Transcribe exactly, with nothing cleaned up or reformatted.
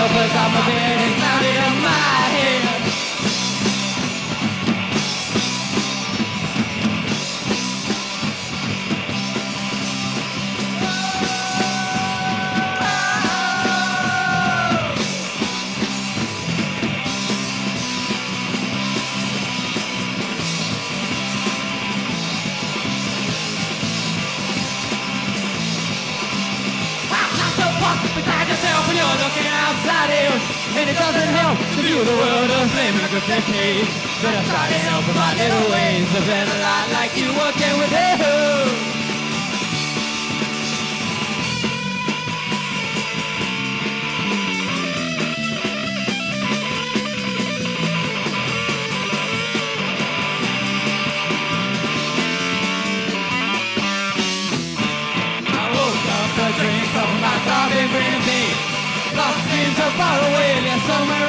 sofas off my bed and clouded up my head. Beside yourself when you're looking outside in, and it doesn't help to view the world of flaming graffiti. But I'm trying to help in my little ways, a better lot like you working with him. Drink of my coffee, green tea. Lost dreams so far away, they're somewhere